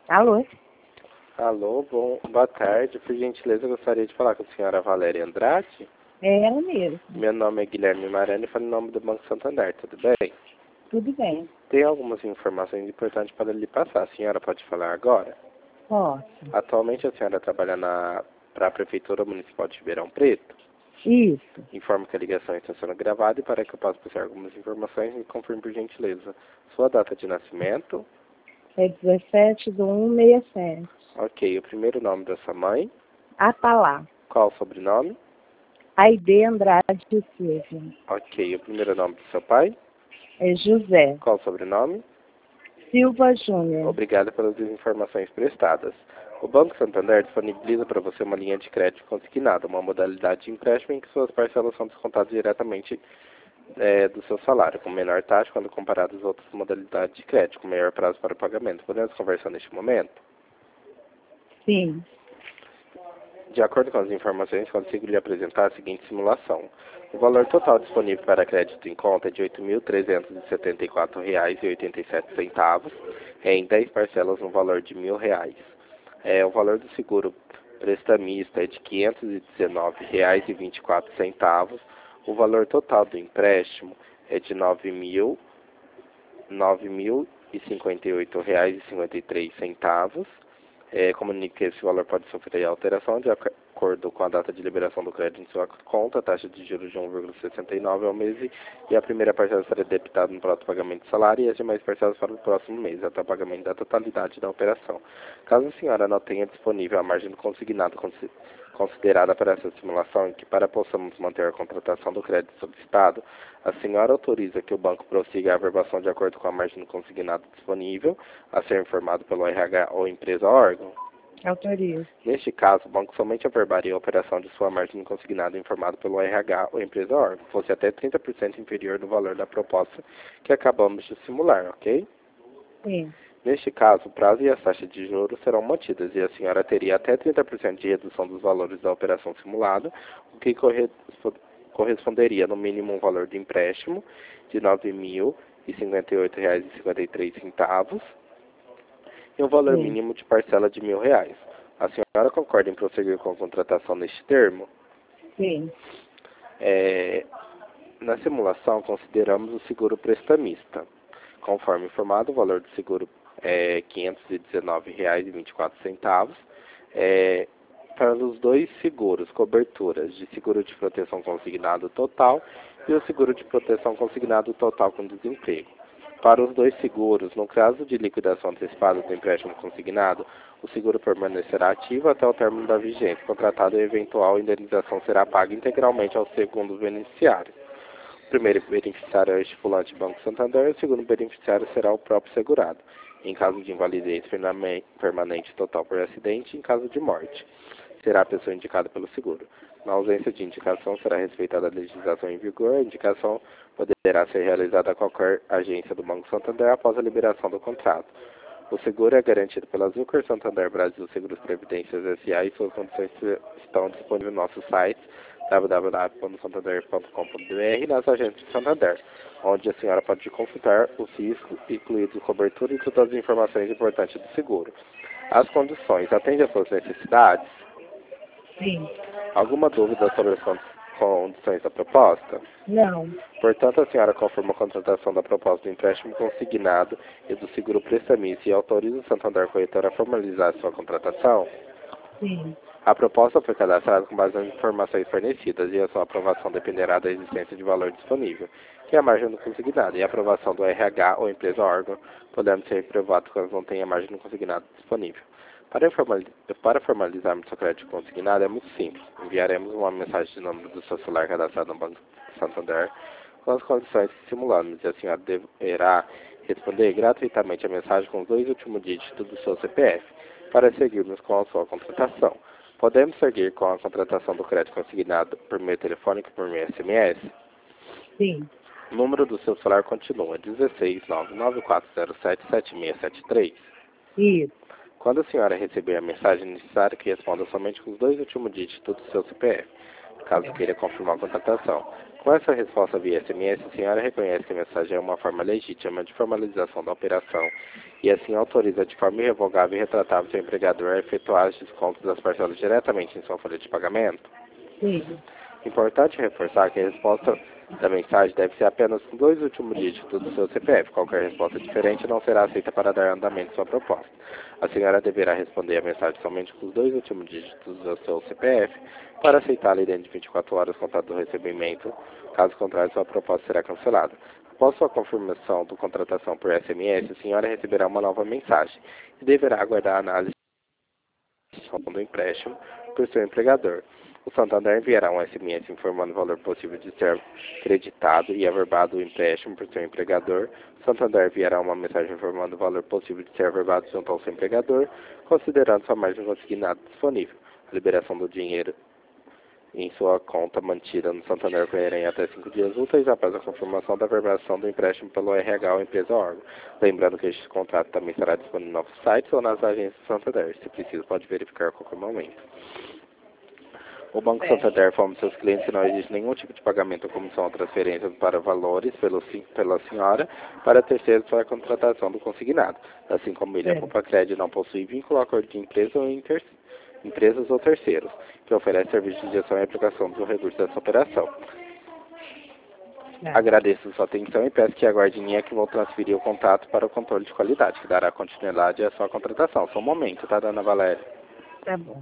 Alô? Alô, boa tarde. Por gentileza, eu gostaria de falar com a senhora Valéria Andrade. É ela mesmo. Meu nome é Guilherme Marani e falo em nome do Banco Santander, tudo bem? Tudo bem. Tem algumas informações importantes para lhe passar. A senhora pode falar agora? Posso. Atualmente a senhora trabalha para a Prefeitura Municipal de Ribeirão Preto. Isso. Informo que a ligação está sendo gravada e para que eu possa passar algumas informações, me confirme por gentileza. Sua data de nascimento? É 17/1/67. Ok. O primeiro nome da sua mãe? Atalá. Qual o sobrenome? Aide Andrade Silva. Ok. O primeiro nome do seu pai? É José. Qual o sobrenome? Silva Júnior. Obrigado pelas informações prestadas. O Banco Santander disponibiliza para você uma linha de crédito consignada, uma modalidade de empréstimo em que suas parcelas são descontadas diretamente do seu salário, com menor taxa quando comparado às outras modalidades de crédito, com maior prazo para o pagamento. Podemos conversar neste momento? Sim. De acordo com as informações, consigo lhe apresentar a seguinte simulação. O valor total disponível para crédito em conta é de R$ 8.374,87, em 10 parcelas no valor de R$ 1.000. O valor do seguro prestamista é de R$ 519,24. O valor total do empréstimo é de R$ 9.058,53. Comunique que esse valor pode sofrer alteração de acordo com a data de liberação do crédito em sua conta, a taxa de juros de 1,69 ao mês e a primeira parcela será debitada no próximo pagamento de salário e as demais parcelas para o próximo mês, até o pagamento da totalidade da operação. Caso a senhora não tenha disponível a margem do consignado considerada para essa simulação, em que para possamos manter a contratação do crédito solicitado, a senhora autoriza que o banco prossiga a averbação de acordo com a margem do consignado disponível, a ser informado pelo RH ou empresa órgão? Autorizo. Neste caso, o banco somente averbaria a operação de sua margem consignada informado pelo RH ou empresa órgão, fosse até 30% inferior do valor da proposta que acabamos de simular, ok? Sim. Neste caso, o prazo e as taxas de juros serão mantidas e a senhora teria até 30% de redução dos valores da operação simulada, o que corresponderia no mínimo um valor de empréstimo de R$ 9.058,53 e um valor Sim. mínimo de parcela de R$ 1.000. A senhora concorda em prosseguir com a contratação neste termo? Sim. Na simulação, consideramos o seguro prestamista. Conforme informado, o valor do seguro é R$ 519,24. Para os dois seguros, coberturas de seguro de proteção consignado total e o seguro de proteção consignado total com desemprego. Para os dois seguros, no caso de liquidação antecipada do empréstimo consignado, o seguro permanecerá ativo até o término da vigência contratada e a eventual indenização será paga integralmente ao segundo beneficiário. O primeiro beneficiário é o estipulante Banco Santander e o segundo beneficiário será o próprio segurado, em caso de invalidez permanente total por acidente e em caso de morte. Será a pessoa indicada pelo seguro. Na ausência de indicação, será respeitada a legislação em vigor. A indicação poderá ser realizada a qualquer agência do Banco Santander após a liberação do contrato. O seguro é garantido pela Zucker Santander Brasil Seguros Previdências S.A. e suas condições estão disponíveis no nosso site www.santander.com.br e nas agências de Santander, onde a senhora pode consultar os riscos incluídos cobertura e todas as informações importantes do seguro. As condições atendem às suas necessidades? Sim. Alguma dúvida sobre as condições da proposta? Não. Portanto, a senhora confirma a contratação da proposta do empréstimo consignado e do seguro prestamista e autoriza o Santander Corretora a formalizar sua contratação? Sim. A proposta foi cadastrada com base nas informações fornecidas e a sua aprovação dependerá da existência de valor disponível, que é a margem do consignado, e a aprovação do RH ou empresa órgão, podendo ser reprovado caso não tenha margem do consignado disponível. Para formalizarmos seu crédito consignado é muito simples. Enviaremos uma mensagem de número do seu celular cadastrado no Banco Santander com as condições que simulamos e a senhora deverá responder gratuitamente a mensagem com os 2 últimos dígitos do seu CPF para seguirmos com a sua contratação. Podemos seguir com a contratação do crédito consignado por meio telefônico e por meio SMS? Sim. O número do seu celular continua 16994077673. Isso. Quando a senhora receber a mensagem, é necessário que responda somente com os 2 últimos dígitos do seu CPF, caso queira confirmar a contratação. Com essa resposta via SMS, a senhora reconhece que a mensagem é uma forma legítima de formalização da operação e assim autoriza de forma irrevogável e retratável seu empregador a efetuar os descontos das parcelas diretamente em sua folha de pagamento? Sim. Importante reforçar que a resposta da mensagem deve ser apenas com 2 últimos dígitos do seu CPF. Qualquer resposta diferente não será aceita para dar andamento à sua proposta. A senhora deverá responder a mensagem somente com os 2 últimos dígitos do seu CPF para aceitá-la dentro de 24 horas contado do recebimento. Caso contrário, sua proposta será cancelada. Após sua confirmação do contratação por SMS, a senhora receberá uma nova mensagem e deverá aguardar a análise do empréstimo por seu empregador. O Santander enviará um SMS informando o valor possível de ser creditado e averbado o empréstimo por seu empregador. O Santander enviará uma mensagem informando o valor possível de ser averbado junto ao seu empregador, considerando sua margem consignada disponível. A liberação do dinheiro em sua conta mantida no Santander ocorrerá em até 5 dias úteis após a confirmação da averbação do empréstimo pelo RH ou empresa órgão. Lembrando que este contrato também estará disponível em novos sites ou nas agências do Santander. Se preciso, pode verificar a qualquer momento. O Banco Santander informa seus clientes que não existe nenhum tipo de pagamento ou comissão ou transferência para valores pela senhora para terceiros para a contratação do consignado. Assim como ele, a Compacred não possui vínculo, acordo de empresa ou empresas ou terceiros, que oferece serviços de gestão e aplicação dos recursos dessa operação. Agradeço sua atenção e peço que aguarde em linha que vou transferir o contato para o controle de qualidade, que dará continuidade à sua contratação. Só um momento, tá, dona Valéria? Tá bom.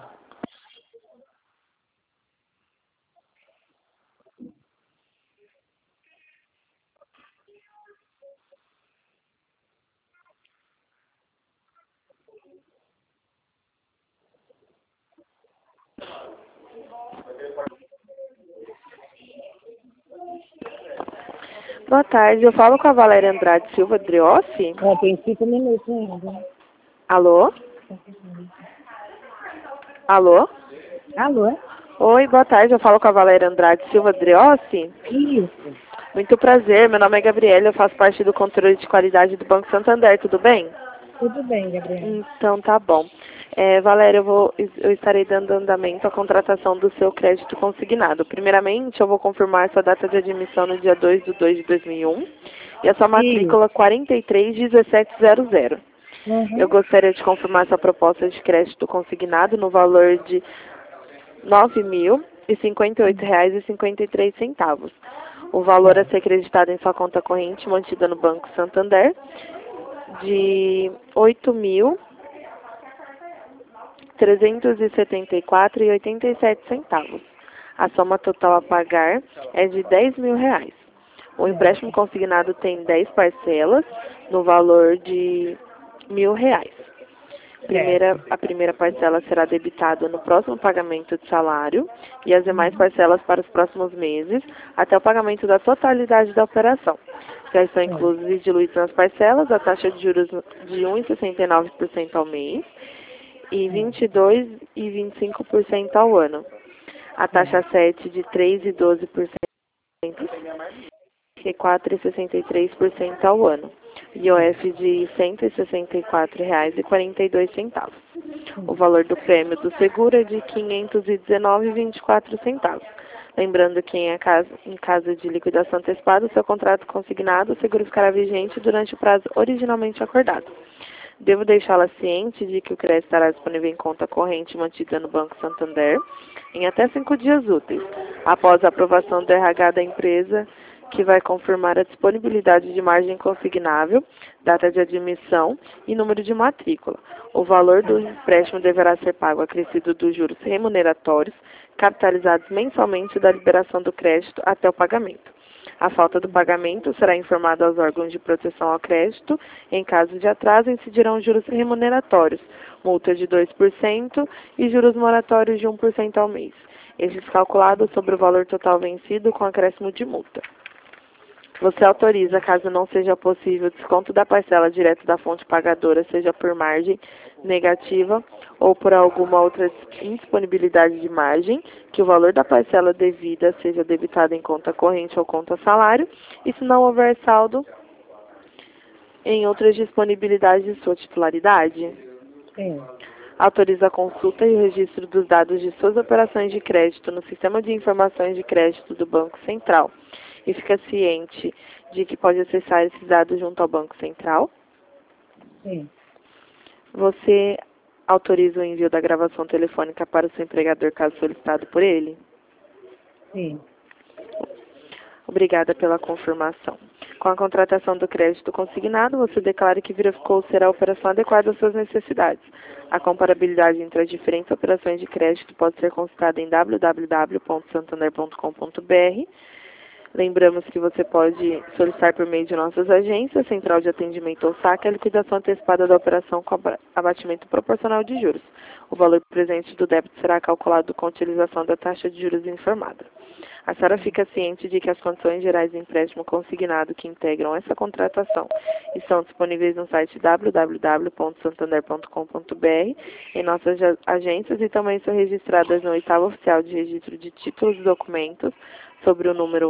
Boa tarde, eu falo com a Valéria Andrade Silva Driossi. Tem 5 minutos ainda. Alô? Alô? Alô? Oi, boa tarde, eu falo com a Valéria Andrade Silva Driossi. Isso. Muito prazer, meu nome é Gabriela, eu faço parte do controle de qualidade do Banco Santander, tudo bem? Tudo bem, Gabriela. Então tá bom. Valéria, eu estarei dando andamento à contratação do seu crédito consignado. Primeiramente, eu vou confirmar sua data de admissão no dia 2/2/2001 e a sua matrícula 431700. Eu gostaria de confirmar sua proposta de crédito consignado no valor de R$ 9.058,53. O valor a ser creditado em sua conta corrente mantida no Banco Santander de R$ 8.374,87. A soma total a pagar é de R$ 10.000. O empréstimo consignado tem 10 parcelas no valor de R$ 1.000. A primeira parcela será debitada no próximo pagamento de salário e as demais parcelas para os próximos meses, até o pagamento da totalidade da operação. Já estão inclusos e diluídos nas parcelas a taxa de juros de 1,69% ao mês e 22,25% ao ano. A taxa 7 de 3,12% e 4,63% ao ano. IOF de R$ 164,42. O valor do prêmio do seguro é de R$ 519,24. Lembrando que em caso de liquidação antecipada, o seu contrato consignado, o seguro ficará vigente durante o prazo originalmente acordado. Devo deixá-la ciente de que o crédito estará disponível em conta corrente mantida no Banco Santander em até 5 dias úteis, após a aprovação do RH da empresa, que vai confirmar a disponibilidade de margem consignável, data de admissão e número de matrícula. O valor do empréstimo deverá ser pago acrescido dos juros remuneratórios, capitalizados mensalmente da liberação do crédito até o pagamento. A falta do pagamento será informada aos órgãos de proteção ao crédito. Em caso de atraso, incidirão juros remuneratórios, multa de 2% e juros moratórios de 1% ao mês. Estes calculados sobre o valor total vencido com acréscimo de multa. Você autoriza, caso não seja possível, o desconto da parcela direto da fonte pagadora, seja por margem negativa ou por alguma outra indisponibilidade de margem, que o valor da parcela devida seja debitado em conta corrente ou conta salário, e se não houver saldo em outras disponibilidades de sua titularidade? Sim. Autoriza a consulta e o registro dos dados de suas operações de crédito no Sistema de Informações de Crédito do Banco Central e fica ciente de que pode acessar esses dados junto ao Banco Central. Sim. Você autoriza o envio da gravação telefônica para o seu empregador caso solicitado por ele? Sim. Obrigada pela confirmação. Com a contratação do crédito consignado, você declara que verificou ser a operação adequada às suas necessidades. A comparabilidade entre as diferentes operações de crédito pode ser consultada em www.santander.com.br. Lembramos que você pode solicitar por meio de nossas agências, Central de Atendimento ou SAC, a liquidação antecipada da operação com abatimento proporcional de juros. O valor presente do débito será calculado com a utilização da taxa de juros informada. A senhora fica ciente de que as condições gerais de empréstimo consignado que integram essa contratação estão disponíveis no site www.santander.com.br, em nossas agências e também são registradas no 8º Oficial de Registro de Títulos e Documentos, sobre o número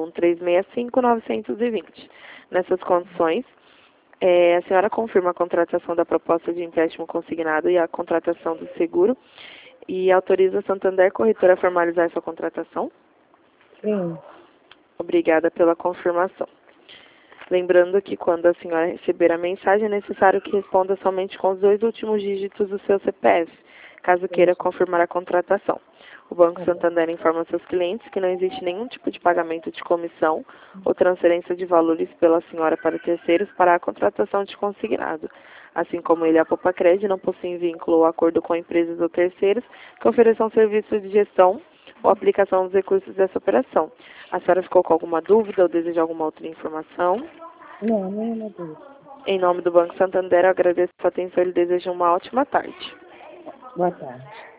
1365920. Nessas condições, a senhora confirma a contratação da proposta de empréstimo consignado e a contratação do seguro e autoriza a Santander Corretora a formalizar sua contratação? Sim. Obrigada pela confirmação. Lembrando que quando a senhora receber a mensagem, é necessário que responda somente com os 2 últimos dígitos do seu CPF, caso queira confirmar a contratação. O Banco Santander informa seus clientes que não existe nenhum tipo de pagamento de comissão ou transferência de valores pela senhora para terceiros para a contratação de consignado. Assim como ele, a Popacred não possui vínculo ou acordo com empresas ou terceiros que ofereçam serviços de gestão ou aplicação dos recursos dessa operação. A senhora ficou com alguma dúvida ou deseja alguma outra informação? Não, nenhuma dúvida. Em nome do Banco Santander, eu agradeço a sua atenção e lhe desejo uma ótima tarde. Boa tarde.